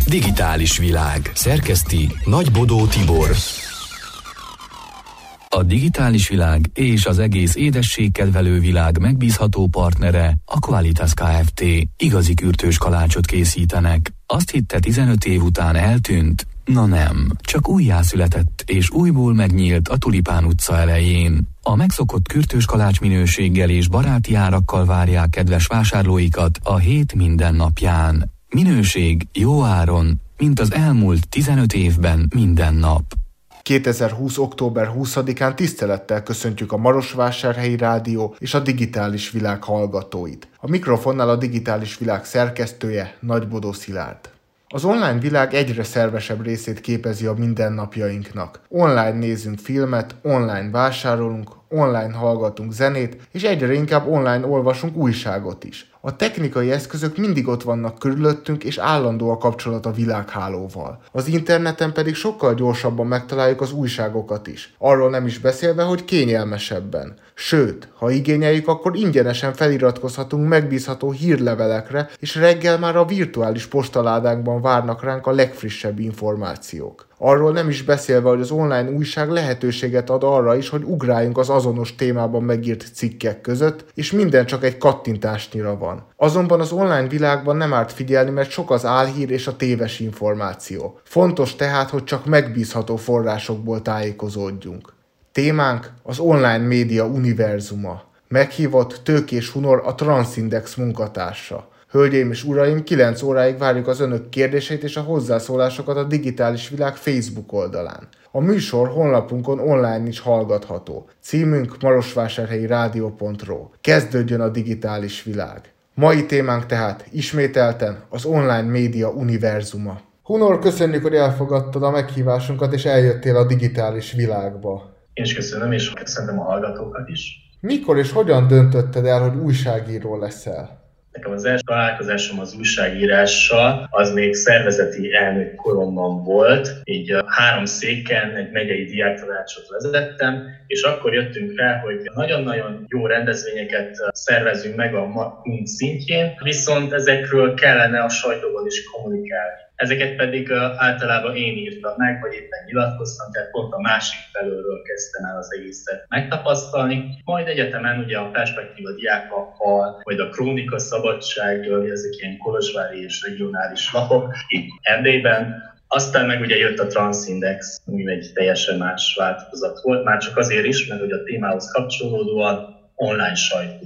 Digitális világ. Szerkeszti Nagy Bodó Tibor. A digitális világ és az egész édességkedvelő világ megbízható partnere a Qualitas Kft. Igazi kürtős kalácsot készítenek. Azt hitte 15 év után eltűnt? Na nem, csak újjászületett és újból megnyílt a Tulipán utca elején. A megszokott kürtős kalács minőséggel és baráti árakkal várják kedves vásárlóikat a hét minden napján. Minőség jó áron, mint az elmúlt 15 évben minden nap. 2020. október 20-án tisztelettel köszöntjük a Marosvásárhelyi Rádió és a Digitális Világ hallgatóit. A mikrofonnál a Digitális Világ szerkesztője Nagy Bodó Szilárd. Az online világ egyre szervesebb részét képezi a mindennapjainknak. Online nézünk filmet, online vásárolunk, online hallgatunk zenét, és egyre inkább online olvasunk újságot is. A technikai eszközök mindig ott vannak körülöttünk, és állandó a kapcsolat a világhálóval. Az interneten pedig sokkal gyorsabban megtaláljuk az újságokat is. Arról nem is beszélve, hogy kényelmesebben. Sőt, ha igényeljük, akkor ingyenesen feliratkozhatunk megbízható hírlevelekre, és reggel már a virtuális postaládánkban várnak ránk a legfrissebb információk. Arról nem is beszélve, hogy az online újság lehetőséget ad arra is, hogy ugráljunk az azonos témában megírt cikkek között, és minden csak egy kattintásnyira van. Azonban az online világban nem árt figyelni, mert sok az álhír és a téves információ. Fontos tehát, hogy csak megbízható forrásokból tájékozódjunk. Témánk az online média univerzuma. Meghívott Tőkés Hunor, a Transindex munkatársa. Hölgyeim és uraim, 9 óráig várjuk az önök kérdéseit és a hozzászólásokat a Digitális Világ Facebook oldalán. A műsor honlapunkon online is hallgatható. Címünk marosvásárhelyirádió.ro. Kezdődjön a digitális világ. Mai témánk tehát ismételten az online média univerzuma. Hunor, köszönjük, hogy elfogadtad a meghívásunkat és eljöttél a digitális világba. Én is köszönöm, és köszönöm a hallgatókat is. Mikor és hogyan döntötted el, hogy újságíró leszel? Nekem az első találkozásom az újságírással, az még szervezeti elnök koromban volt. Így 3 széken egy megyei diáktanácsot vezettem, és akkor jöttünk rá, hogy nagyon-nagyon jó rendezvényeket szervezünk meg a magunk szintjén, viszont ezekről kellene a sajtóban is kommunikálni. Ezeket pedig általában én írtam meg, vagy éppen nyilatkoztam, tehát pont a másik felőről kezdtem el az egészet megtapasztalni. Majd egyetemen ugye a Perspektíva diákakkal, vagy a Krónika Szabadság, ezek ilyen kolozsvári és regionális lapok itt Erdélyben. Aztán meg ugye jött a Transindex, ami egy teljesen más változat volt, már csak azért is, mert hogy a témához kapcsolódóan online sajtó.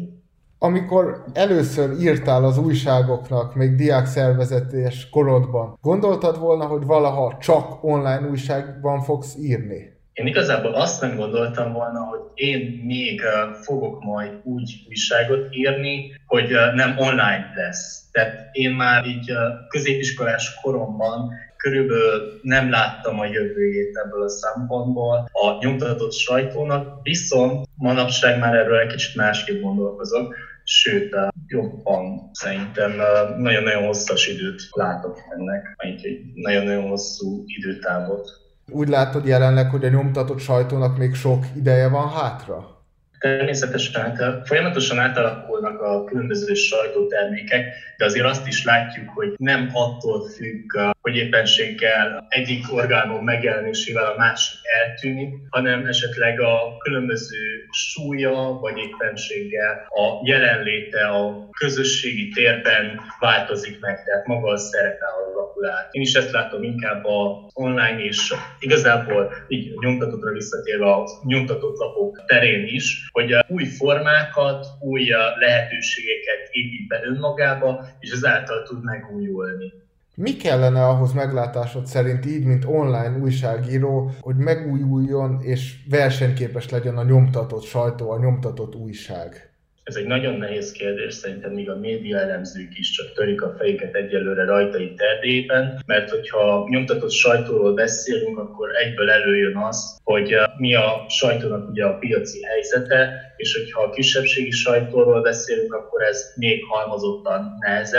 Amikor először írtál az újságoknak, még diákszervezetes korodban, gondoltad volna, hogy valaha csak online újságban fogsz írni? Én igazából azt nem gondoltam volna, hogy én még fogok majd úgy újságot írni, hogy nem online lesz. Tehát én már így középiskolás koromban körülbelül nem láttam a jövőjét ebből a szempontból a nyomtatott sajtónak, viszont manapság már erről egy kicsit másképp gondolkozok, sőt, jobban szerintem nagyon-nagyon hosszas időt látok ennek, egy nagyon-nagyon hosszú időtávot. Úgy látod jelenleg, hogy a nyomtatott sajtónak még sok ideje van hátra? Természetesen folyamatosan átalakulnak a különböző sajtótermékek, de azért azt is látjuk, hogy nem attól függ, hogy éppenséggel egyik orgánum megjelenésével a másik eltűnik, hanem esetleg a különböző súlya vagy éppenséggel a jelenléte a közösségi térben változik meg, tehát maga a szerepe alakul át. Én is ezt látom inkább az online és igazából így nyomtatottra visszatérve a nyomtatott lapok terén is, hogy új formákat, új lehetőségeket épít be önmagába, és ezáltal tud megújulni. Mi kellene ahhoz meglátásod szerint így, mint online újságíró, hogy megújuljon és versenyképes legyen a nyomtatott sajtó, a nyomtatott újság? Ez egy nagyon nehéz kérdés, szerintem még a média elemzők is csak törik a fejüket egyelőre rajta itt Erdélyben, mert hogyha nyomtatott sajtóról beszélünk, akkor egyből előjön az, hogy mi a sajtónak ugye a piaci helyzete, és hogyha a kisebbségi sajtóról beszélünk, akkor ez még halmozottan nehezebb.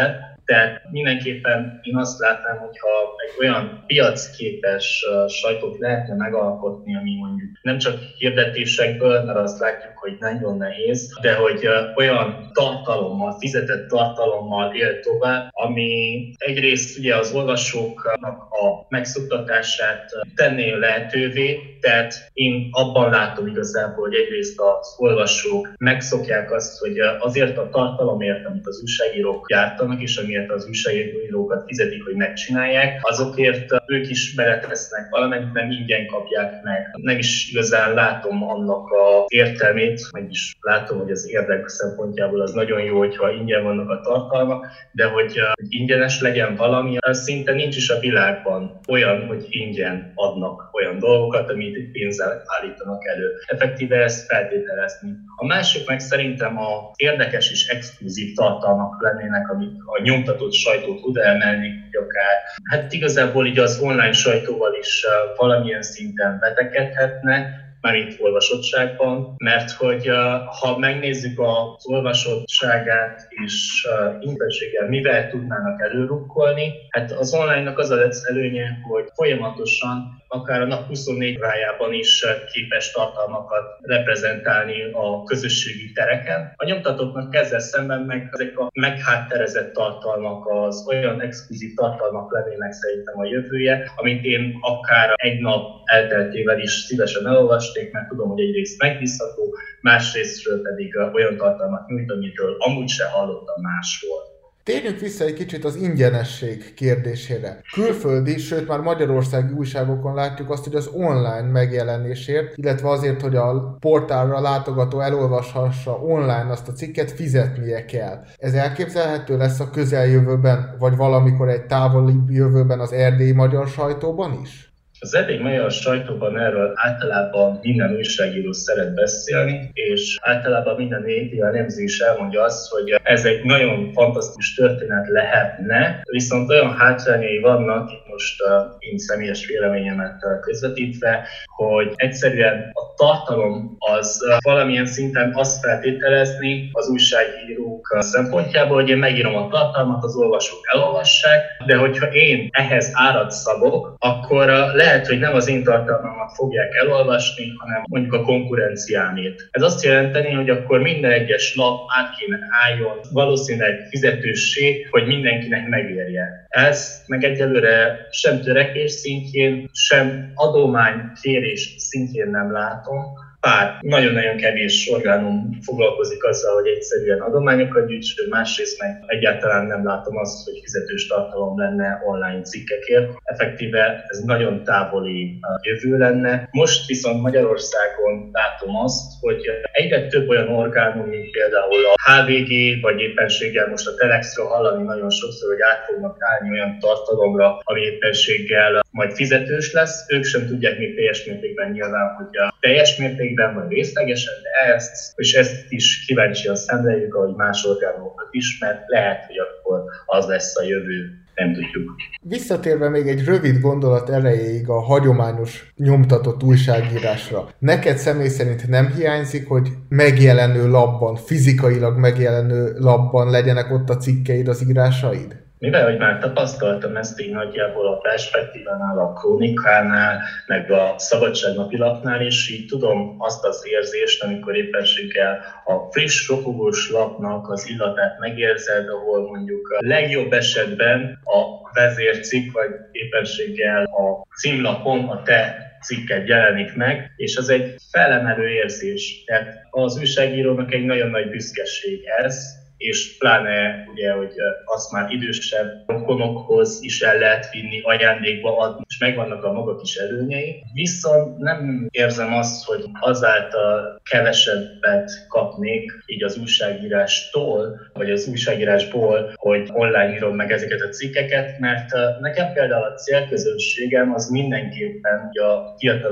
Tehát mindenképpen én azt látnám, hogyha egy olyan piacképes sajtót lehetne megalkotni, ami mondjuk nem csak hirdetésekből, mert azt látjuk, hogy nagyon nehéz, de hogy olyan tartalommal, fizetett tartalommal él tovább, ami egyrészt ugye az olvasóknak a megszoktatását tenné lehetővé, tehát én abban látom igazából, hogy egyrészt az olvasók megszokják azt, hogy azért a tartalomért, amit az újságírók gyártanak, és amiért az újságírókat fizetik, hogy megcsinálják, azokért ők is beletesznek valamit, nem ingyen kapják meg. Nem is igazán látom annak az értelmét, mégis látom, hogy az érdek szempontjából az nagyon jó, hogyha ingyen vannak a tartalmak, de hogy ingyenes legyen valami, szinte nincs is a világban olyan, hogy ingyen adnak olyan dolgokat, amit pénzzel állítanak elő. Effektíve ezt feltételezni. A másik meg szerintem az érdekes és exkluzív tartalmak lennének, amit a nyomtatott sajtó tud emelni, akár. Hát igazából így az online sajtóval is valamilyen szinten vetekedhetne, már itt olvasottságban, mert hogy ha megnézzük az olvasottságát és internetséggel mivel tudnának előrukkolni, hát az online-nak az a lesz előnye, hogy folyamatosan akár a nap 24 órájában is képes tartalmakat reprezentálni a közösségi tereken. A nyomtatóknak ezzel szemben meg ezek a meghátterezett tartalmak, az olyan exkluzív tartalmak lennének szerintem a jövője, amit én akár egy nap elteltével is szívesen elolvasnék, mert tudom, hogy egyrészt megbízható, másrésztről pedig olyan tartalmat nyújt, amitől amúgy se hallottam máshol. Térjünk vissza egy kicsit az ingyenesség kérdésére. Külföldi, sőt már magyarországi újságokon látjuk azt, hogy az online megjelenésért, illetve azért, hogy a portálra látogató elolvashassa online azt a cikket, fizetnie kell. Ez elképzelhető lesz a közeljövőben, vagy valamikor egy távolibb jövőben az erdélyi magyar sajtóban is? Az eddig magyar sajtóban erről általában minden újságíró szeret beszélni, és általában minden média elemző is elmondja azt, hogy ez egy nagyon fantasztikus történet lehetne, viszont olyan hátrányai vannak, itt most én személyes véleményemet közvetítve, hogy egyszerűen a tartalom az valamilyen szinten azt feltételezni az újságírók szempontjából, hogy én megírom a tartalmat, az olvasók elolvassák, de hogyha én ehhez árat szabok, akkor lehet, hogy nem az én tartalmamat fogják elolvasni, hanem mondjuk a konkurenciámét. Ez azt jelenteni, hogy akkor minden egyes lap át kéne álljon valószínűleg fizetőssé, hogy mindenkinek megérje. Ez meg egyelőre sem törekvés szintjén, sem adománykérés szintjén nem látom. Pár nagyon-nagyon kevés orgánum foglalkozik azzal, hogy egyszerűen adományokat gyűjtsön, másrészt meg egyáltalán nem látom azt, hogy fizetős tartalom lenne online cikkekért. Effektíve ez nagyon távoli jövő lenne. Most viszont Magyarországon látom azt, hogy egyre több olyan orgánum, mint például a HVG, vagy éppenséggel most a Telexről hallani nagyon sokszor, hogy át fognak állni olyan tartalomra, ami éppenséggel majd fizetős lesz. Ők sem tudják még teljes mértékben nyilván, hogy a teljes mértékben vagy részlegesen, de ezt is kíváncsian szemléljük, ahogy más orgánumokat is, mert lehet, hogy akkor az lesz a jövő, nem tudjuk. Visszatérve még egy rövid gondolat erejéig a hagyományos nyomtatott újságírásra. Neked személy szerint nem hiányzik, hogy megjelenő labban, fizikailag megjelenő labban legyenek ott a cikkeid, az írásaid? Mivel, hogy már tapasztaltam ezt így nagyjából a Perspektívánál, a Krónikánál, meg a Szabadság napilapnál is, így tudom azt az érzést, amikor éppenséggel a friss, ropogós lapnak az illatát megérzed, ahol mondjuk a legjobb esetben a vezércikk, vagy éppenséggel a címlapon a te cikket jelenik meg, és az egy felemelő érzés. Tehát az újságírónak egy nagyon nagy büszkeség ez, és pláne ugye, hogy azt már idősebb rokonokhoz is el lehet vinni, ajándékba adni, és megvannak a maga kis előnyei. Viszont nem érzem azt, hogy azáltal kevesebbet kapnék így az újságírástól, vagy az újságírásból, hogy online írom meg ezeket a cikkeket, mert nekem például a célközönségem az mindenképpen a fiatalabb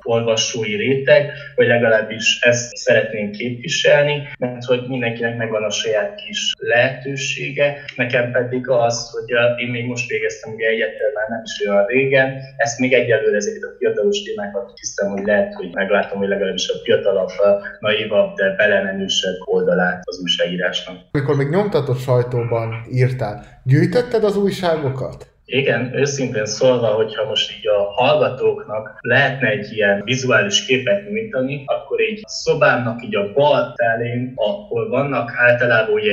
olvasói réteg, vagy legalábbis ezt szeretnénk képviselni, mert hogy mindenkinek megvan a saját kis lehetősége. Nekem pedig az, hogy én még most végeztem ugye egyetemben, nem is olyan régen, ezt még egyelőre ezeket a fiatalos témákat hiszem, hogy lehet, hogy meglátom, hogy legalábbis a fiatalabb, naivabb, de belemenősebb oldalát az újságírásnak. Amikor még nyomtatott sajtóban írtál, gyűjtötted az újságokat? Igen, őszintén szólva, hogyha most így a hallgatóknak lehetne egy ilyen vizuális képet nyújtani, akkor így a szobámnak így a bal felén, ahol vannak általában ugye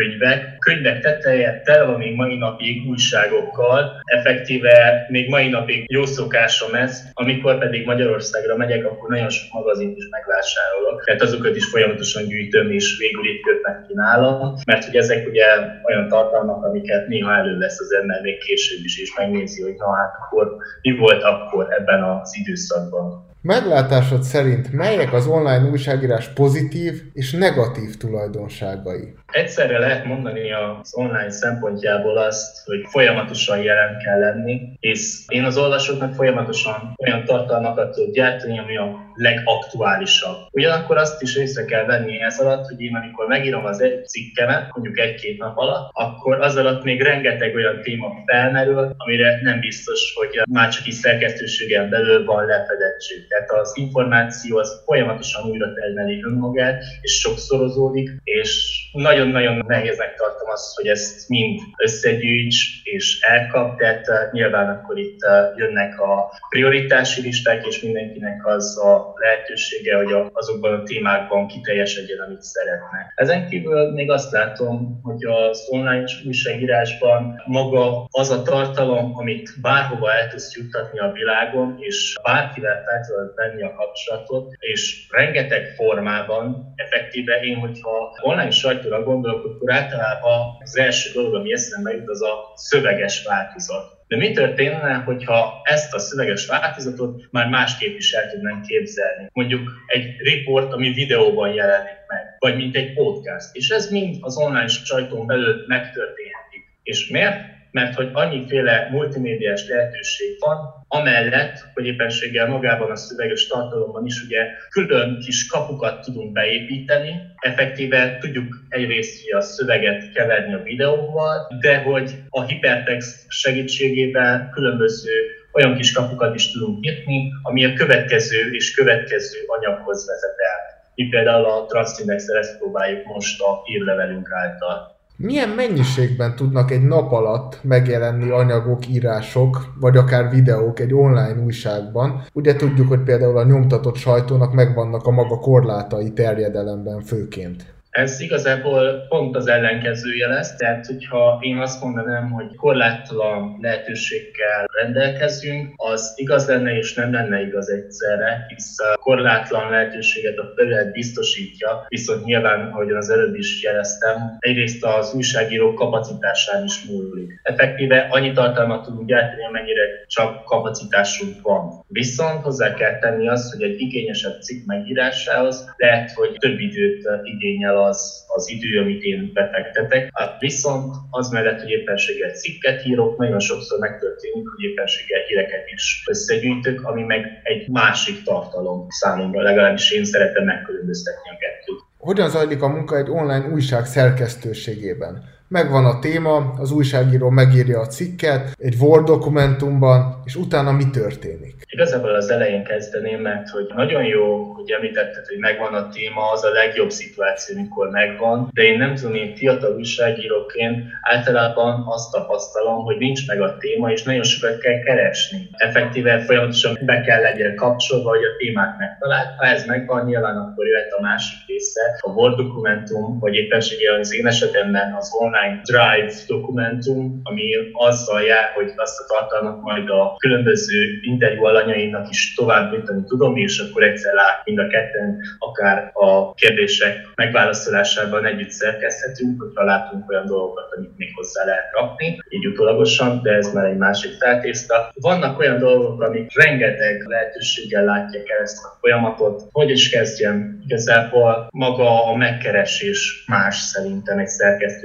könyvek teteje tele van még mai napig újságokkal, effektíve még mai napig jó szokásom ez, amikor pedig Magyarországra megyek, akkor nagyon sok magazint is megvásárolok. Tehát azokat is folyamatosan gyűjtöm és végül itt kötnek ki nálam, mert hogy ezek ugye olyan tartalmak, amiket néha elővesz az ember még később is, és megnézi, hogy na hát akkor mi volt akkor ebben az időszakban. Meglátásod szerint melyek az online újságírás pozitív és negatív tulajdonságai? Egyszerre lehet mondani az online szempontjából azt, hogy folyamatosan jelen kell lenni, és én az olvasóknak folyamatosan olyan tartalmakat tudok gyártani, ami a legaktuálisabb. Ugyanakkor azt is észre kell venni ez alatt, hogy én amikor megírom az egy cikkemet, mondjuk 1-2 nap alatt, akkor az alatt még rengeteg olyan téma felmerül, amire nem biztos, hogy már csak is szerkesztőségen belül van lefedettség. Tehát az információ az folyamatosan újra termeli önmagát, és sokszorozódik, és nagyon-nagyon nehéznek tartom azt, hogy ezt mind összegyűjts és elkap, tehát nyilván akkor itt jönnek a prioritási listák, és mindenkinek az a lehetősége, hogy azokban a témákban kiteljesedjen, amit szeretne. Ezen kívül még azt látom, hogy az online újságírásban maga az a tartalom, amit bárhova el tudsz juttatni a világon, és bárkivel fel tudod venni a kapcsolatot, és rengeteg formában, effektíve én, hogyha online sajtóra gondolok, akkor általában az első dolog, ami eszembe jut, az a szöveges változat. De mi történne, hogyha ezt a szöveges változatot már másképp is el tudnánk képzelni? Mondjuk egy riport, ami videóban jelenik meg, vagy mint egy podcast. És ez mind az online sajtón belül megtörténhetik. És miért? Mert hogy annyiféle multimédiás lehetőség van, amellett, hogy éppenséggel magában a szöveges tartalomban is ugye külön kis kapukat tudunk beépíteni, effektíve tudjuk egyrészt a szöveget keverni a videóval, de hogy a hipertext segítségével különböző olyan kis kapukat is tudunk nyitni, ami a következő és következő anyaghoz vezet el. Mi például a Transzindexel ezt próbáljuk most a hírlevelünk által. Milyen mennyiségben tudnak egy nap alatt megjelenni anyagok, írások, vagy akár videók egy online újságban? Ugye tudjuk, hogy például a nyomtatott sajtónak megvannak a maga korlátai terjedelemben főként. Ez igazából pont az ellenkezője lesz, tehát hogyha én azt mondanám, hogy korlátlan lehetőséggel rendelkezünk, az igaz lenne és nem lenne igaz egyszerre, hisz a korlátlan lehetőséget a felület biztosítja, viszont nyilván, ahogyan az előbb is jeleztem, egyrészt az újságírók kapacitásán is múlik. Effektíve annyi tartalmat tudunk gyártani, amennyire csak kapacitásunk van. Viszont hozzá kell tenni azt, hogy egy igényesebb cikk megírásához lehet, hogy több időt igényel az idő, amit én befektetek. Viszont az mellett, hogy éppenséggel cikket írok, nagyon sokszor megtörténik, hogy éppenséggel híreket is összegyűjtök, ami meg egy másik tartalom számomra, legalábbis én szeretem megkülönböztetni a kettőt. Hogyan zajlik a munka egy online újság szerkesztőségében? Megvan a téma, az újságíró megírja a cikket egy Word dokumentumban, és utána mi történik? Igazából az elején kezdeném, mert hogy nagyon jó, hogy említetted, hogy megvan a téma, az a legjobb szituáció, amikor megvan, de én nem tudom, én fiatal újságíróként általában azt tapasztalom, hogy nincs meg a téma, és nagyon sokat kell keresni. Effektíve folyamatosan be kell legyen kapcsolva, hogy a témát megtalált. Ha ez megvan, nyilván akkor jöhet a másik része, a Word dokumentum, vagy éppenséggel az én esetemben az online Drive dokumentum, ami azzal jár, hogy azt a tartalmat majd a különböző interjú alanyainak is továbbítani tudom, és akkor egyszer mind a ketten akár a kérdések megválaszolásában együtt szerkeszthetünk, hogyha látunk olyan dolgokat, amit még hozzá lehet rakni, így utólagosan, de ez már egy másik feltészta. Vannak olyan dolgok, amik rengeteg lehetőséggel látják el ezt a folyamatot. Hogy is kezdjem? Igazából maga a megkeresés más szerintem egy szerkesztőségi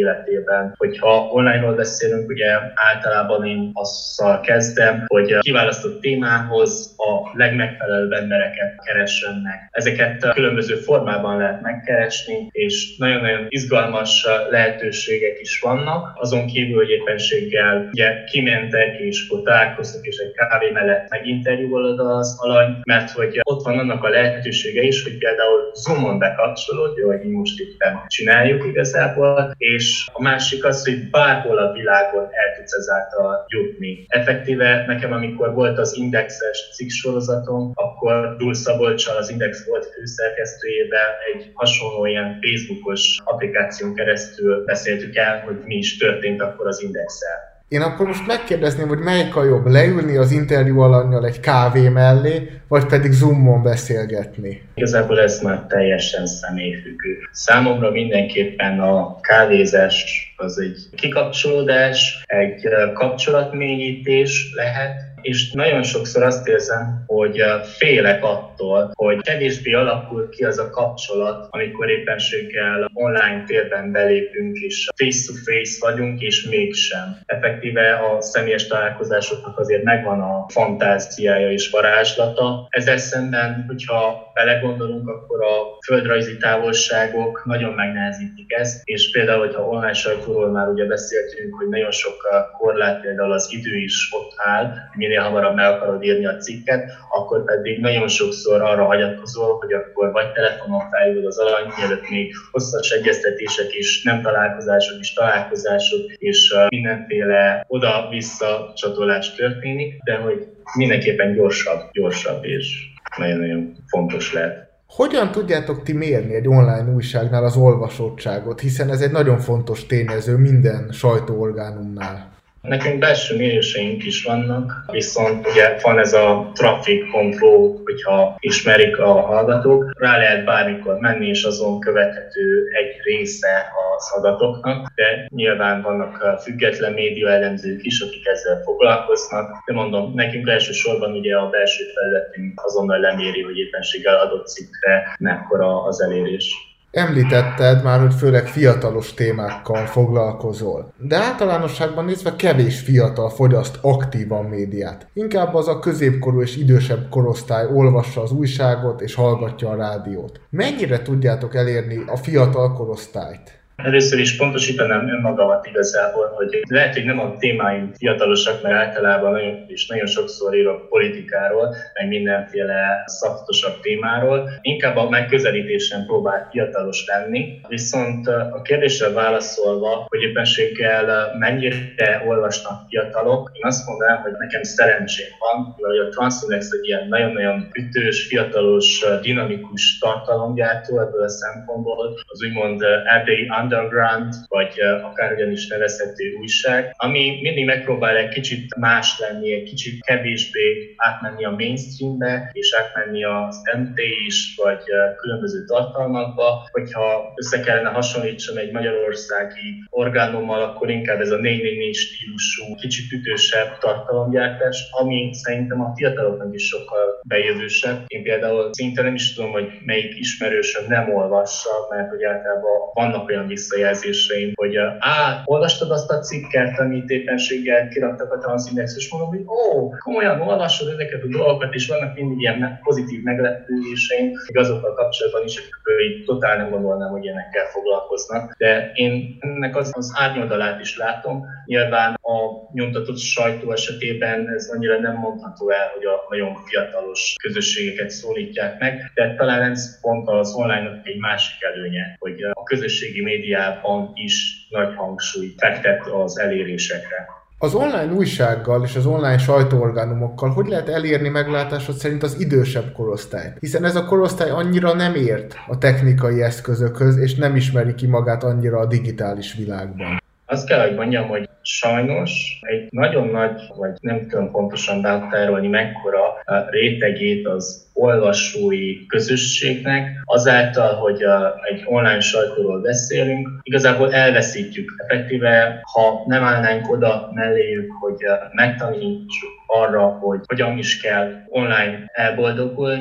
életében. Hogyha online-ról beszélünk, ugye általában én azzal kezdem, hogy kiválasztott témához a legmegfelelőbb embereket keresem meg. Ezeket különböző formában lehet megkeresni, és nagyon-nagyon izgalmas lehetőségek is vannak. Azon kívül, hogy éppenséggel ugye kimentek és akkor találkoztak, és egy kávé mellett meginterjúolod az alany, mert hogy ott van annak a lehetősége is, hogy például Zoomon bekapcsolódj, hogy mi most éppen csináljuk igazából, és a másik az, hogy bárhol a világon el tudsz ezáltal jutni. Effektíve nekem, amikor volt az Indexes cikksorozatom, akkor Dul Szabolccsal, az Index volt főszerkesztőjével egy hasonló ilyen Facebookos applikáción keresztül beszéltük el, hogy mi is történt akkor az Indexel. Én akkor most megkérdezném, hogy melyik a jobb, leülni az interjú alannyal egy kávé mellé, vagy pedig Zoomon beszélgetni? Igazából ez már teljesen személyfüggő. Számomra mindenképpen a kávézás az egy kikapcsolódás, egy kapcsolatmélyítés lehet, és nagyon sokszor azt érzem, hogy félek attól, hogy kevésbé alakul ki az a kapcsolat, amikor éppenséggel online térben belépünk, és face-to-face vagyunk, és mégsem. Effektíve a személyes találkozásoknak azért megvan a fantáziája és varázslata. Ezzel szemben, hogyha belegondolunk, akkor a földrajzi távolságok nagyon megnehezítik ezt, és például, hogyha online sajtóról már ugye beszéltünk, hogy nagyon sok korlát, például az idő is ott áll, minél hamarabb meg akarod írni a cikket, akkor pedig nagyon sokszor arra hagyatkozol, hogy akkor vagy telefonon felhívod az alanyt, mielőtt még hosszas egyeztetések és nem találkozások és találkozások, és mindenféle oda-vissza csatolás történik, de hogy mindenképpen gyorsabb és nagyon-nagyon fontos lehet. Hogyan tudjátok ti mérni egy online újságnál az olvasottságot, hiszen ez egy nagyon fontos tényező minden sajtóorgánumnál? Nekünk belső méréseink is vannak, viszont ugye van ez a traffic control, hogyha ismerik a hallgatók, rá lehet bármikor menni, és azon követhető egy része az adatoknak, de nyilván vannak független média elemzők is, akik ezzel foglalkoznak, de mondom, nekünk elsősorban ugye a belső felületünk azonnal leméri, hogy éppenséggel adott cikkre mekkora az elérés. Említetted már, hogy főleg fiatalos témákkal foglalkozol, de általánosságban nézve kevés fiatal fogyaszt aktívan médiát. Inkább az a középkorú és idősebb korosztály olvassa az újságot és hallgatja a rádiót. Mennyire tudjátok elérni a fiatal korosztályt? Először is pontosítanám önmagamat igazából, hogy lehet, hogy nem a témáim fiatalosak, mert általában nagyon sokszor írok politikáról, meg mindenféle szaftosabb témáról. Inkább a megközelítésen próbál fiatalos lenni. Viszont a kérdésre válaszolva, hogy éppenséggel mennyire olvasnak fiatalok, én azt mondanám, hogy nekem szerencsém van, hogy a Transindex egy ilyen nagyon-nagyon ütős, fiatalos, dinamikus tartalomgyártó ebből a szempontból, az úgymond erdélyi underground, vagy akárhogyan is nevezhető újság, ami mindig megpróbál egy kicsit más lenni, egy kicsit kevésbé átmenni a mainstreambe, és átmenni az MT-is, vagy különböző tartalmakba. Hogyha össze kellene hasonlítsam egy magyarországi orgánummal, akkor inkább ez a 444 stílusú, kicsit ütősebb tartalomgyártás, ami szerintem a fiataloknak is sokkal bejövősebb. Én például szinte nem is tudom, hogy melyik ismerősöm nem olvassa, mert hogy általában vannak olyan visszajelzéseim, hogy olvastad azt a cikket, amit éppenséggel kiraktak a Transindex, és mondom, hogy komolyan olvasod ezeket a dolgokat, és vannak mindig ilyen pozitív meglepődéseim, még azokkal kapcsolatban is, hogy totál nem gondolnám, hogy ilyenekkel foglalkoznak. De én ennek az árnyoldalát is látom. Nyilván a nyomtatott sajtó esetében ez annyira nem mondható el, hogy a nagyon fiatalos közösségeket szólítják meg, de talán ez pont az online-nak egy másik előnye, hogy a közösségi médiában is nagy hangsúlyt fektet az elérésekre. Az online újsággal és az online sajtóorgánumokkal hogy lehet elérni meglátásod szerint az idősebb korosztályt? Hiszen ez a korosztály annyira nem ért a technikai eszközökhöz, és nem ismeri ki magát annyira a digitális világban. Azt kell, hogy mondjam, hogy sajnos egy nagyon nagy, vagy nem tudom pontosan behatárolni mekkora rétegét az olvasói közösségnek, azáltal, hogy egy online sajtóról beszélünk, igazából elveszítjük. Effektíve, ha nem állnánk oda melléjük, hogy megtanítsuk arra, hogy hogyan is kell online elboldogulni,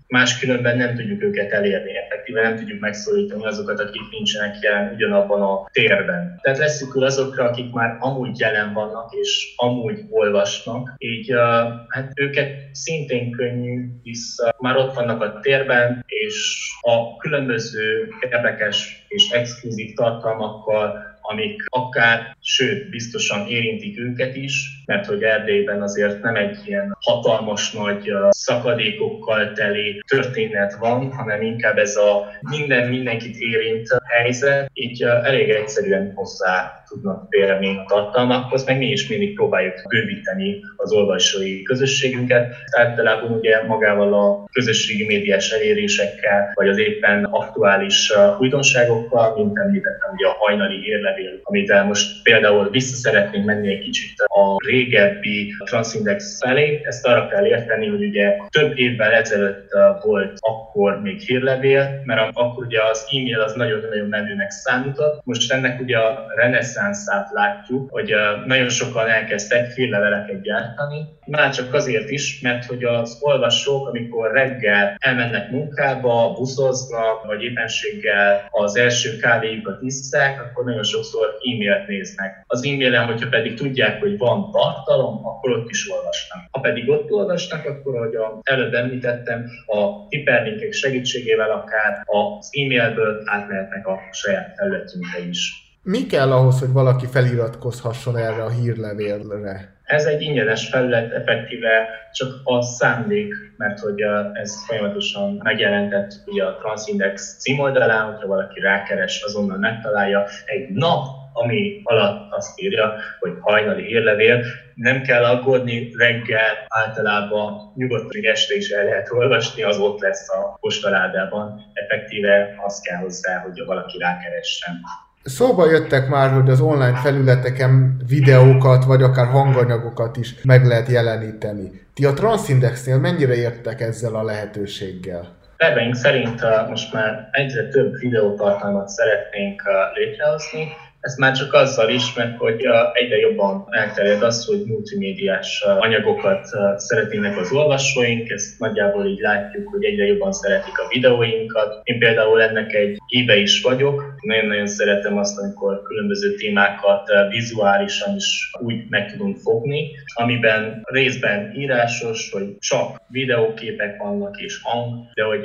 máskülönben nem tudjuk őket elérni, effektíven nem tudjuk megszólítani azokat, akik nincsenek jelen ugyanabban a térben. Tehát leszűkül azokra, akik már amúgy jelen vannak és amúgy olvasnak, így hát őket szintén könnyű, hisz már ott vannak a térben, és a különböző érdekes és exkluzív tartalmakkal, amik akár, sőt, biztosan érintik őket is, mert hogy Erdélyben azért nem egy ilyen hatalmas nagy szakadékokkal teli történet van, hanem inkább ez a mindenkit érint helyzet, így elég egyszerűen hozzá tudnak férni a tartalmakhoz, meg mi is mindig próbáljuk bővíteni az olvasói közösségünket. Általában ugye magával a közösségi médiás elérésekkel, vagy az éppen aktuális újdonságokkal, mint említettem, ugye a hajnali hírlevél, amit most például vissza szeretnénk menni egy kicsit a régebbi Transindex felé. Ezt arra kell érteni, hogy ugye több évvel ezelőtt volt akkor még hírlevél, mert akkor ugye az e-mail az nagyon-nagyon menőnek számított. Most ennek ugye a reneszánszát látjuk, hogy nagyon sokan elkezdtek hírleveleket gyártani, már csak azért is, mert hogy az olvasók, amikor reggel elmennek munkába, buszoznak, vagy éppenséggel az első kávéjukat isszák, akkor nagyon sokszor e-mailt néznek. Az e-mailen, hogyha pedig tudják, hogy van tartalom, akkor ott is olvasnak. Ha pedig ott olvasnak, akkor, ahogy előbb említettem, a hiperlinkek segítségével akár az e-mailből átmehetnek a saját felületünkre is. Mi kell ahhoz, hogy valaki feliratkozhasson erre a hírlevélre? Ez egy ingyenes felület, effektíve csak a szándék, mert hogy ez folyamatosan megjelentett ugye a Transindex címoldalán, hogyha valaki rákeres, azonnal megtalálja egy nap, ami alatt azt írja, hogy hajnali hírlevél. Nem kell aggódni, reggel általában nyugodtan még este is el lehet olvasni, az ott lesz a postaládában. Effektíve az kell hozzá, hogy valaki rákeressen. Szóba jöttek már, hogy az online felületeken videókat, vagy akár hanganyagokat is meg lehet jeleníteni. Ti a Transindexnél mennyire értek ezzel a lehetőséggel? Terveink szerint most már egyre több videótartalmat szeretnénk létrehozni. Ez már csak azzal is, mert hogy egyre jobban elterjed az, hogy multimédiás anyagokat szeretnének az olvasóink, ezt nagyjából így látjuk, hogy egyre jobban szeretik a videóinkat. Én például ennek egy híve is vagyok. Nagyon-nagyon szeretem azt, amikor különböző témákat vizuálisan is úgy meg tudunk fogni, amiben részben írásos, vagy csak videóképek vannak és hang, de hogy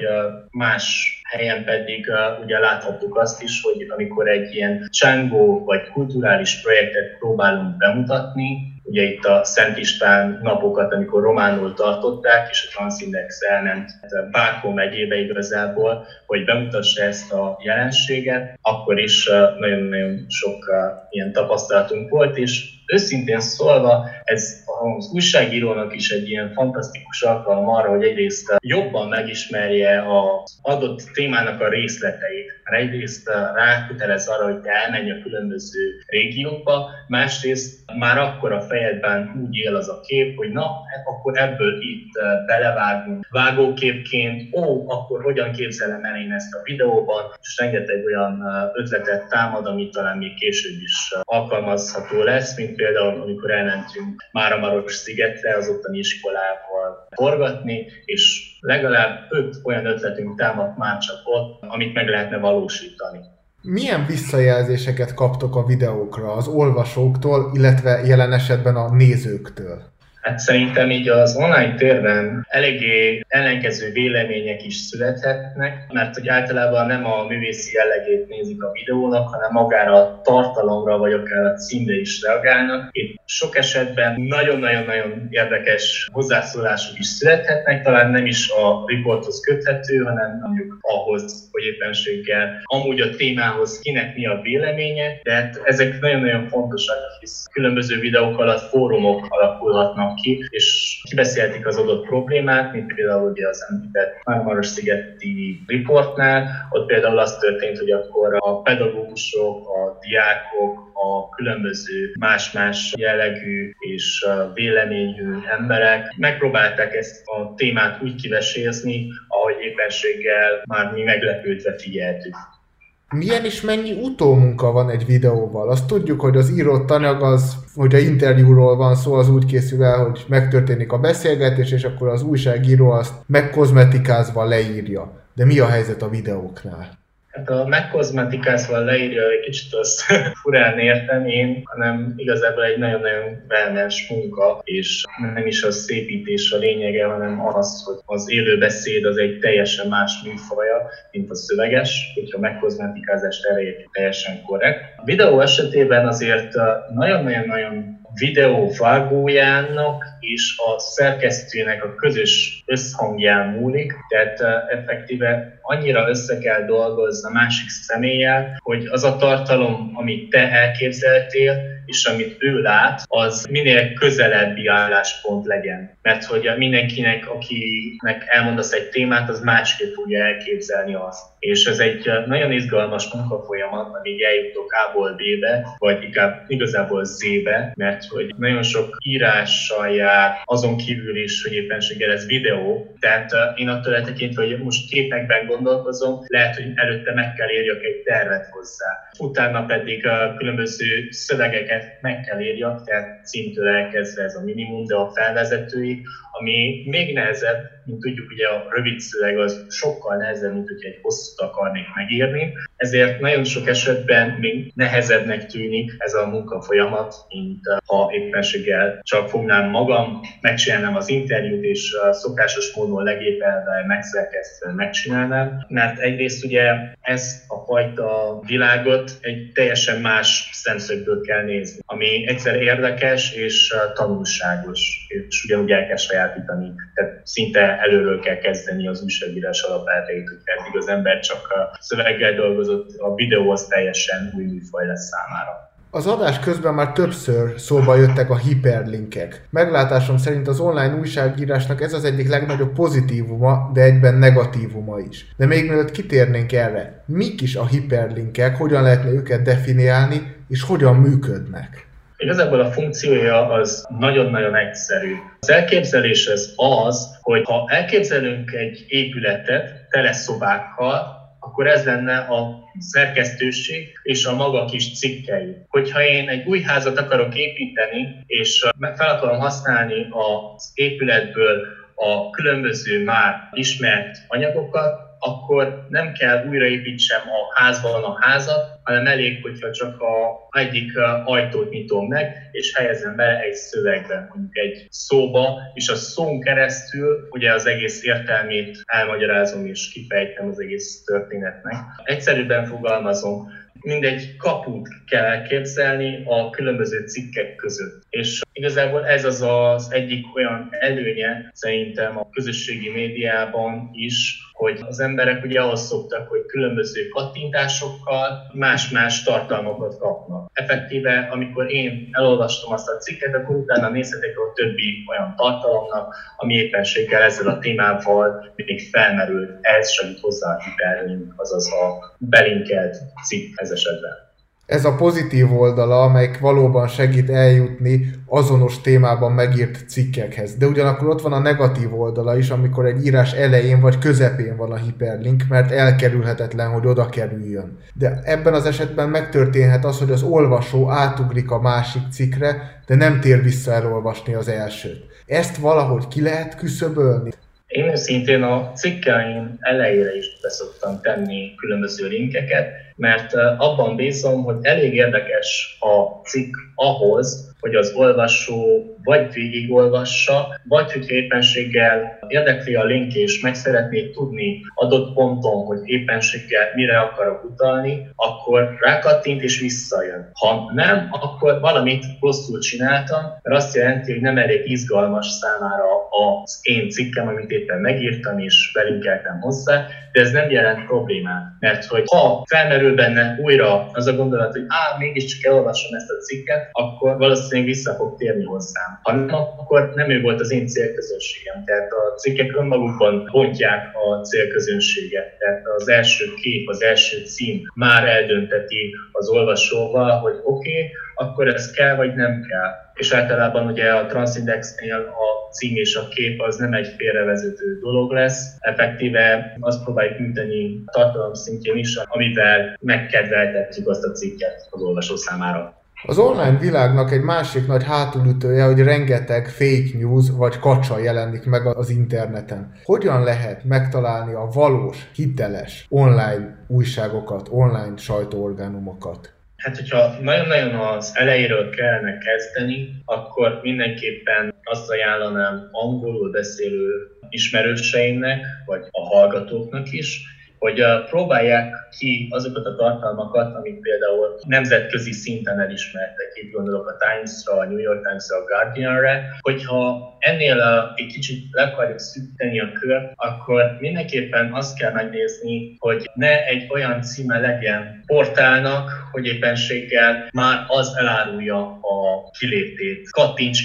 más helyen pedig ugye láthattuk azt is, hogy amikor egy ilyen csángó vagy kulturális projektet próbálunk bemutatni, ugye itt a Szent István napokat, amikor románul tartották, és a Transindex elment Bákó megyébe igazából, hogy bemutassa ezt a jelenséget, akkor is nagyon-nagyon sok ilyen tapasztalatunk volt, és őszintén szólva, ez az újságírónak is egy ilyen fantasztikus alkalom arra, hogy egyrészt jobban megismerje az adott témának a részleteit, mert egyrészt rákötelez arra, hogy te elmenj a különböző régiókba, másrészt már akkor a fejedben úgy él az a kép, hogy na, hát akkor ebből itt belevágunk vágóképként, akkor hogyan képzelem el én ezt a videóban, és rengeteg olyan ötletet támad, ami talán még később is alkalmazható lesz, mint például, amikor elmentünk Máramarosszigetre az ottani iskolával forgatni, és legalább 5 olyan ötletünk támadt már csak ott, amit meg lehetne valósítani. Milyen visszajelzéseket kaptok a videókra az olvasóktól, illetve jelen esetben a nézőktől? Hát szerintem így az online térben eléggé ellenkező vélemények is születhetnek, mert hogy általában nem a művészi jellegét nézik a videónak, hanem magára a tartalomra, vagy akár a címre is reagálnak. Itt sok esetben nagyon-nagyon érdekes hozzászólások is születhetnek, talán nem is a riporthoz köthető, hanem mondjuk ahhoz, hogy éppenséggel amúgy a témához kinek mi a véleménye, de hát ezek nagyon-nagyon fontosak, hisz különböző videók alatt fórumok alakulhatnak ki, és kibeszélték az adott problémát, mint például ugye az említett Máramarosszigeti riportnál. Ott például az történt, hogy akkor a pedagógusok, a diákok, a különböző más-más jellegű és véleményű emberek megpróbálták ezt a témát úgy kivesézni, ahogy éppenséggel már mi meglepődve figyeltük. Milyen és mennyi utómunka van egy videóval? Azt tudjuk, hogy az írott anyag az, hogy a interjúról van szó, az úgy készül el, hogy megtörténik a beszélgetés, és akkor az újságíró azt megkozmetikázva leírja. De mi a helyzet a videóknál? Hát a megkozmetikázva leírja, egy kicsit azt furán értem én, hanem igazából egy nagyon-nagyon wellness munka, és nem is a szépítés a lényege, hanem az, hogy az élő beszéd az egy teljesen más műfaja, mint a szöveges, hogyha megkozmetikázás erejét teljesen korrekt. A videó esetében azért nagyon-nagyon videóvágójának és a szerkesztőnek a közös összhangján múlik, tehát effektíve annyira össze kell dolgozni a másik személlyel, hogy az a tartalom, amit te elképzeltél, és amit ő lát, az minél közelebbi álláspont legyen. Mert hogy mindenkinek, akinek elmondasz egy témát, az másképp fogja elképzelni azt. És ez egy nagyon izgalmas munkafolyamat, amíg eljutok A-ból B-be, vagy igazából Z-be, mert hogy nagyon sok írással jár, azon kívül is, hogy éppenséggel ez videó. Tehát én attól eltekintve, hogy most képekben gondolkozom, lehet, hogy előtte meg kell írjak egy tervet hozzá. Utána pedig a különböző szövegeket meg kell írjak, tehát címtől elkezdve ez a minimum, de a felvezetőig, ami még nehezebb, mint tudjuk, ugye a rövid szöveg az sokkal nehezebb, mint hogyha egy hosszút akarnék megírni. Ezért nagyon sok esetben még nehezebbnek tűnik ez a munkafolyamat, mint ha éppenséggel csak fognám magam, megcsinálnám az interjút, és szokásos módon legépelve, megszerkesztve megcsinálnám. Mert egyrészt ugye ez a fajta világot egy teljesen más szemszögből kell nézni, ami egyszer érdekes és tanulságos, és ugyanúgy el kell sajátítani. Tehát szinte előről kell kezdeni az újságírás alapelveit, hogy eddig az ember csak a szöveggel dolgozott, a videó az teljesen új műfaj lesz számára. Az adás közben már többször szóba jöttek a hiperlinkek. Meglátásom szerint az online újságírásnak ez az egyik legnagyobb pozitívuma, de egyben negatívuma is. De még mielőtt kitérnénk erre, mik is a hiperlinkek, hogyan lehetne őket definiálni, és hogyan működnek? Igazából a funkciója az nagyon-nagyon egyszerű. Az elképzelés az, hogy ha elképzelünk egy épületet tele szobákkal, akkor ez lenne a szerkesztőség és a maga kis cikkei. Hogyha én egy új házat akarok építeni, és fel akarom használni az épületből a különböző már ismert anyagokat, akkor nem kell újraépítsem a házban a házat, hanem elég, hogyha csak egyik ajtót nyitom meg, és helyezem bele egy szövegben, mondjuk egy szóba, és a szón keresztül ugye az egész értelmét elmagyarázom és kifejtem az egész történetnek. Egyszerűbben fogalmazom, mindegy kaput kell elképzelni a különböző cikkek között. És igazából ez az egyik olyan előnye szerintem a közösségi médiában is, hogy az emberek ugye ahhoz szoktak, hogy különböző kattintásokkal más-más tartalmakat kapnak. Effektíve, amikor én elolvastam azt a cikket, akkor utána nézhetek a többi olyan tartalomnak, ami éppenséggel ezzel a témával még felmerült. Ez segít hozzá a hiperlink, azaz a belinkelt cikk ez esetben. Ez a pozitív oldala, amelyik valóban segít eljutni azonos témában megírt cikkekhez. De ugyanakkor ott van a negatív oldala is, amikor egy írás elején vagy közepén van a hiperlink, mert elkerülhetetlen, hogy oda kerüljön. De ebben az esetben megtörténhet az, hogy az olvasó átugrik a másik cikkre, de nem tér vissza elolvasni az elsőt. Ezt valahogy ki lehet küszöbölni? Én őszintén a cikkeim elejére is beszoktam tenni különböző linkeket, mert abban bízom, hogy elég érdekes a cikk ahhoz, hogy az olvasó vagy végigolvassa, vagy hogyha éppenséggel érdekli a link és meg szeretné tudni adott ponton, hogy éppenséggel mire akarok utalni, akkor rákattint és visszajön. Ha nem, akkor valamit rosszul csináltam, mert azt jelenti, hogy nem elég izgalmas számára az én cikkem, amit éppen megírtam és belinkeltem hozzá, de ez nem jelent problémát, mert hogy ha felmerül benne újra az a gondolat, hogy mégiscsak elolvasom ezt a cikket, akkor valószínűleg vissza fog térni hozzám. Ha nem, akkor nem ő volt az én célközönségem. Tehát a cikkek önmagukban bontják a célközönséget. Tehát az első kép, az első cím már eldönteti az olvasóval, hogy oké, akkor ez kell vagy nem kell. És általában ugye a Transindexnél a cím és a kép az nem egy félrevezető dolog lesz. Effektíve azt próbáljuk eltűnteni tartalom szintjén is, amivel megkedveltettük azt a cikket az olvasó számára. Az online világnak egy másik nagy hátulütője, hogy rengeteg fake news vagy kacsa jelenik meg az interneten. Hogyan lehet megtalálni a valós, hiteles online újságokat, online sajtóorgánumokat? Hát, hogyha nagyon-nagyon az elejéről kellene kezdeni, akkor mindenképpen azt ajánlanám angolul beszélő ismerőseimnek, vagy a hallgatóknak is, hogy próbálják ki azokat a tartalmakat, amik például nemzetközi szinten elismertek. Itt gondolok a Times-ra, a New York Times-ra, a Guardian-re. Hogyha ennél egy kicsit le akarjuk szűkíteni a kört, akkor mindenképpen azt kell megnézni, hogy ne egy olyan címe legyen portálnak, hogy éppenséggel már az elárulja a kiléptét. Kattints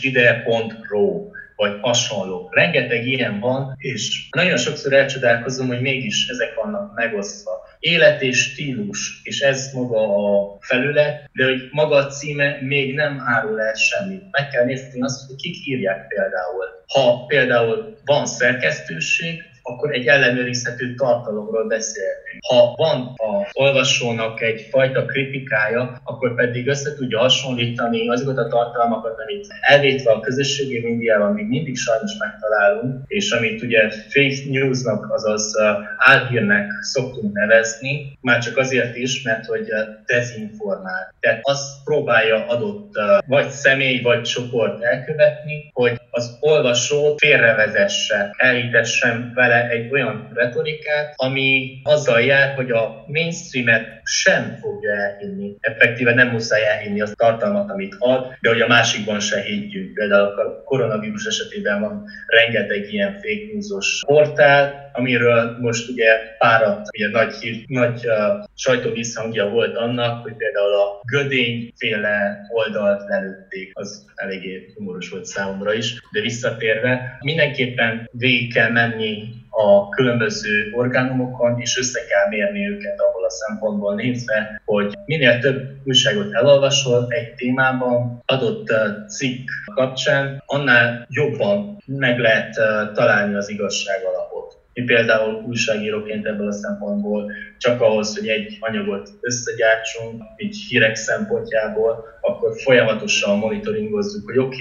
ide.ro vagy hasonló. Rengeteg ilyen van, és nagyon sokszor elcsodálkozom, hogy mégis ezek vannak megosztva. Élet és stílus, és ez maga a felület, de hogy maga a címe még nem árul el semmit. Meg kell nézni azt, hogy kik írják például. Ha például van szerkesztőség, akkor egy ellenőrizhető tartalomról beszélhetünk. Ha van az olvasónak egyfajta kritikája, akkor pedig össze tudja hasonlítani azokat a tartalmakat, amit elvétve a közösségi médiában még mindig sajnos megtalálunk, és amit ugye fake newsnak, azaz álhírnek szoktunk nevezni, már csak azért is, mert hogy dezinformál. Tehát azt próbálja adott vagy személy, vagy csoport elkövetni, hogy az olvasót félrevezesse, elhitessen vele egy olyan retorikát, ami azzal jár, hogy a mainstreamet sem fogja elhinni. Effektíve nem muszáj elhinni azt tartalmat, amit ad, de hogy a másikban se higgyünk. Például a koronavírus esetében van rengeteg ilyen fake news-os portál, amiről most ugye párat, ugye nagy sajtóvízhangja volt annak, hogy például a Gödény-féle oldalt lelőtték. Az eléggé humoros volt számomra is, de visszatérve, mindenképpen végig kell menni a különböző orgánumokon, és össze kell mérni őket abból a szempontból nézve, hogy minél több újságot elolvasol egy témában, adott cikk kapcsán, annál jobban meg lehet találni az igazság alapot. Mi például újságíróként ebből a szempontból csak ahhoz, hogy egy anyagot összegyártsunk, így hírek szempontjából, akkor folyamatosan monitoringozzuk, hogy oké,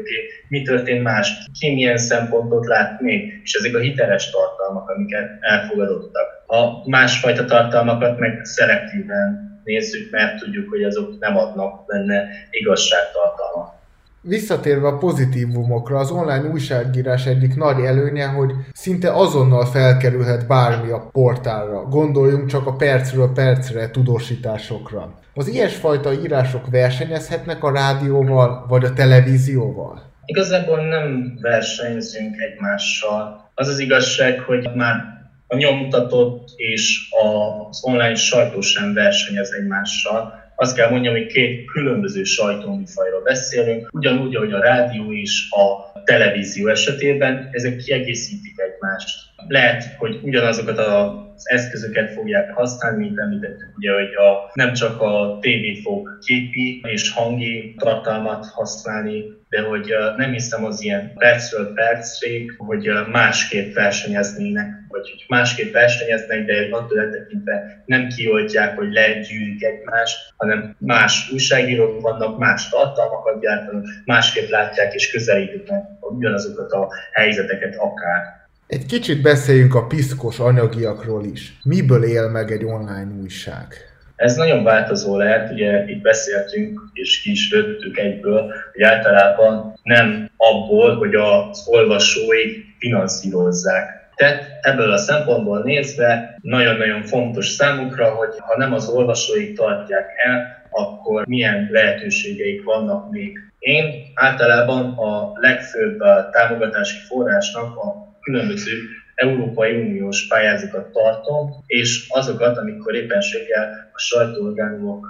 mi történt más, ki milyen szempontot lát még, és ezek a hiteles tartalmak, amiket elfogadottak. A másfajta tartalmakat meg szelektíven nézzük, mert tudjuk, hogy azok nem adnak benne igazságtartalmat. Visszatérve a pozitívumokra, az online újságírás egyik nagy előnye, hogy szinte azonnal felkerülhet bármi a portálra. Gondoljunk csak a percről percre tudósításokra. Az ilyesfajta írások versenyezhetnek a rádióval vagy a televízióval? Igazából nem versenyzünk egymással. Az az igazság, hogy már a nyomtatott és az online sajtó sem versenyez egymással. Azt kell mondjam, hogy két különböző sajtóműfajról beszélünk, ugyanúgy, ahogy a rádió és a televízió esetében, ezek kiegészítik egymást. Lehet, hogy ugyanazokat az eszközöket fogják használni, mint említettük, ugye, hogy nem csak a tévé fog képi és hangi tartalmat használni, de hogy nem hiszem az ilyen percről percig, hogy másképp versenyeznének, vagy hogy másképp versenyeznek, de attól eltekintve nem kioltják, hogy legyűrik egymást, hanem más újságírók vannak, más tartalmakat gyártanak, másképp látják és közelítik meg ugyanazokat a helyzeteket akár. Egy kicsit beszéljünk a piszkos anyagiakról is. Miből él meg egy online újság? Ez nagyon változó lehet, ugye itt beszéltünk, és ki is lőttük egyből, hogy általában nem abból, hogy az olvasói finanszírozzák. Tehát ebből a szempontból nézve nagyon-nagyon fontos számukra, hogy ha nem az olvasóik tartják el, akkor milyen lehetőségeik vannak még. Én általában a legfőbb támogatási forrásnak a különböző Európai Uniós pályázatokat tartom, és azokat, amikor éppenséggel a sajtóorgánumok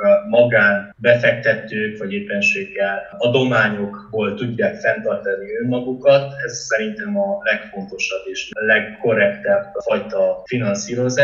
magánbefektetők, vagy éppenséggel adományokból tudják fenntartani önmagukat. Ez szerintem a legfontosabb és legkorrektebb fajta finanszírozás.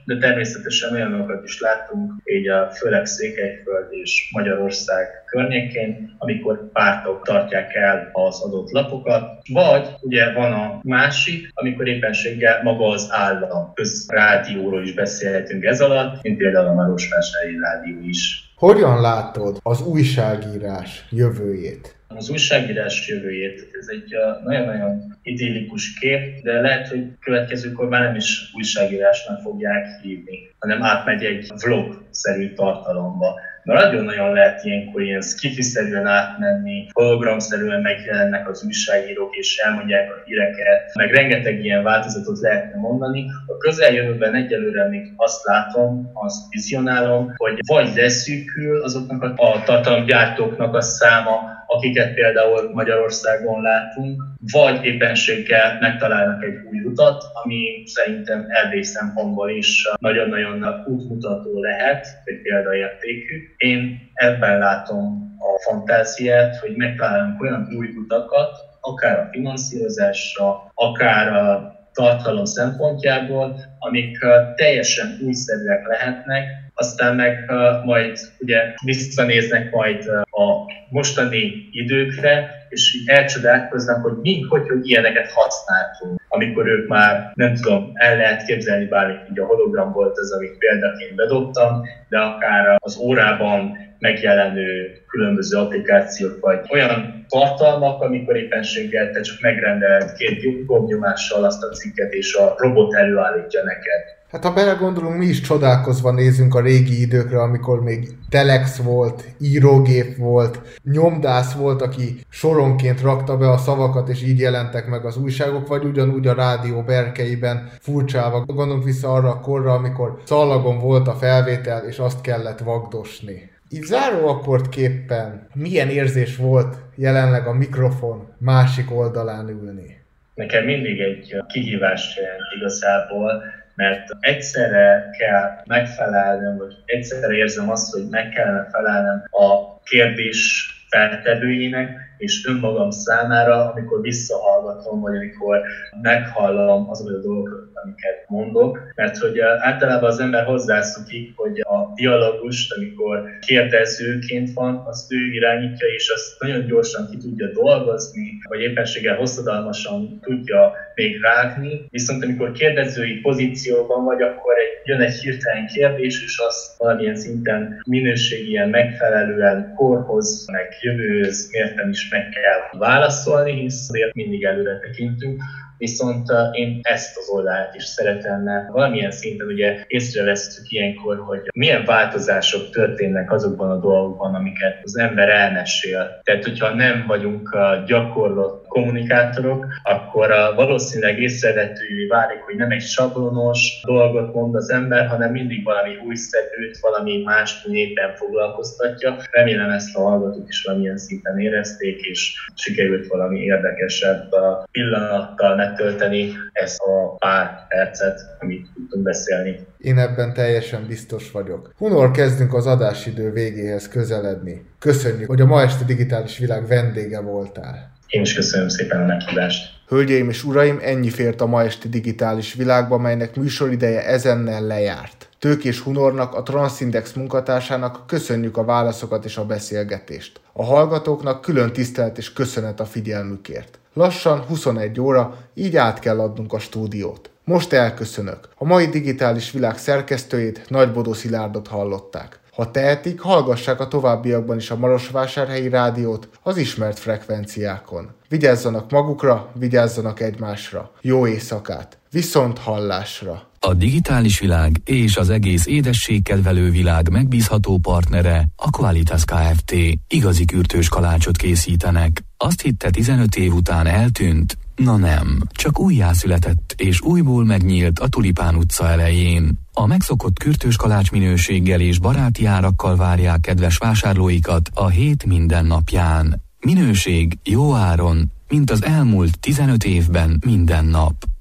de természetesen olyanokat is láttunk, így főleg Székelyföld és Magyarország környékén, amikor pártok tartják el az adott lapokat, vagy ugye van a másik, amikor éppenséggel maga az állam, közrádióról is beszélhetünk ez alatt, mint például a Marosvásárhelyi Rádió is. Hogyan látod az újságírás jövőjét? Az újságírás jövőjét, ez egy nagyon-nagyon idillikus kép, de lehet, hogy következőkor már nem is újságírásnak fogják hívni, hanem átmegy egy vlog-szerű tartalomba. Nagyon-nagyon lehet ilyenkor ilyen skifi-szerűen átmenni, hologramszerűen megjelennek az újságírók és elmondják a híreket, meg rengeteg ilyen változatot lehetne mondani. A közeljövőben egyelőre még azt látom, azt vizionálom, hogy vagy leszűkül azoknak a tartalomgyártóknak a száma, akiket például Magyarországon látunk, vagy éppenséggel megtalálnak egy új utat, ami szerintem erdélyi szempontból is nagyon-nagyon útmutató lehet, vagy példaértékű. Én ebben látom a fantáziát, hogy megtalálunk olyan új utakat, akár a finanszírozásra, akár a tartalom szempontjából, amik teljesen újszerűek lehetnek, aztán meg majd ugye visszanéznek majd a mostani időkre, és így elcsodálkoznak, hogy hogy ilyeneket használtunk, amikor ők már, nem tudom, el lehet képzelni, bármit, így a hologram volt az, amit példaként bedobtam, de akár az órában megjelenő különböző applikációk, vagy olyan tartalmak, amikor éppenséggel te csak megrendeled 2 gombnyomással azt a cikket, és a robot előállítja neked. Hát ha belegondolunk, mi is csodálkozva nézünk a régi időkre, amikor még telex volt, írógép volt, nyomdász volt, aki soronként rakta be a szavakat, és így jelentek meg az újságok, vagy ugyanúgy a rádió berkeiben furcsálva. Gondolunk vissza arra a korra, amikor szallagon volt a felvétel, és azt kellett vagdosni. Így záróakkordképpen milyen érzés volt jelenleg a mikrofon másik oldalán ülni? Nekem mindig egy kihívást jelent igazából, mert egyszerre kell megfelelnem, vagy egyszerre érzem azt, hogy meg kellene felelnem a kérdés feltevőjének, és önmagam számára, amikor visszahallgatom, vagy amikor meghallom azokat a dolgokat, amiket mondok. Mert hogy általában az ember hozzászokik, hogy a dialógust, amikor kérdezőként van, azt ő irányítja, és azt nagyon gyorsan ki tudja dolgozni, vagy éppenséggel hosszadalmasan tudja még rágni. Viszont amikor kérdezői pozícióban vagy, akkor jön egy hirtelen kérdés, és azt valamilyen szinten minőségien, megfelelően korhoz, meg jövőhöz mérten is meg kell válaszolni, hisz azért mindig előre tekintünk. Viszont én ezt az oldalát is szeretem, mert valamilyen szinten ugye észrevesztük ilyenkor, hogy milyen változások történnek azokban a dolgokban, amiket az ember elmesél. Tehát, hogyha nem vagyunk gyakorlott kommunikátorok, akkor valószínűleg észrevehetővé válik, hogy nem egy sablonos dolgot mond az ember, hanem mindig valami újszerűt, valami mást éppen foglalkoztatja. Remélem ezt a hallgatók is valamilyen szinten érezték, és sikerült valami érdekesebb pillanattal megtölteni ezt a pár percet, amit tudtunk beszélni. Én ebben teljesen biztos vagyok. Hunor, kezdünk az adásidő végéhez közeledni. Köszönjük, hogy a ma este digitális világ vendége voltál. Én is köszönöm szépen a meghívást. Hölgyeim és uraim, ennyi fért a ma esti digitális világba, melynek műsorideje ezennel lejárt. Tőkés Hunornak, a Transindex munkatársának köszönjük a válaszokat és a beszélgetést. A hallgatóknak külön tisztelet és köszönet a figyelmükért. Lassan 21 óra, így át kell adnunk a stúdiót. Most elköszönök. A mai digitális világ szerkesztőjét, Nagybodó Szilárdot hallották. Ha tehetik, hallgassák a továbbiakban is a Marosvásárhelyi Rádiót az ismert frekvenciákon. Vigyázzanak magukra, vigyázzanak egymásra. Jó éjszakát! Viszont hallásra! A digitális világ és az egész édességkedvelő világ megbízható partnere a Qualitas Kft. Igazi kürtős kalácsot készítenek. Azt hitte 15 év után eltűnt? Na nem, csak újjászületett és újból megnyílt a Tulipán utca elején. A megszokott kürtős kalács minőséggel és baráti árakkal várják kedves vásárlóikat a hét minden napján. Minőség jó áron, mint az elmúlt 15 évben minden nap.